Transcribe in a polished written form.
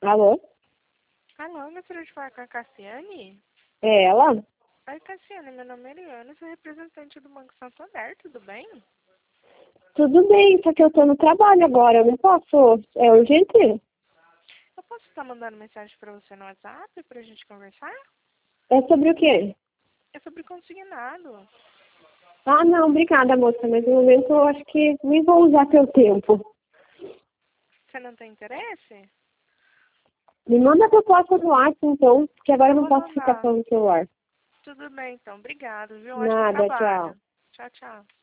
Alô? Alô, gostaria de falar com a Cassiane? É ela? Oi, Cassiane, meu nome é Eliana, sou representante do Banco Santander, tudo bem? Tudo bem, só que eu tô no trabalho agora, eu não posso. É urgente? Eu posso estar mandando mensagem para você no WhatsApp pra gente conversar? É sobre o quê? É sobre consignado. Ah, não, obrigada, moça, mas no momento eu acho que nem vou usar teu tempo. Você não tem interesse? Me manda a proposta no WhatsApp, então, porque agora eu não Vou posso ficar mandar. falando no celular. Tudo bem, então. Obrigado, viu? Ótimo Nada, tchau. trabalho. Tchau, tchau.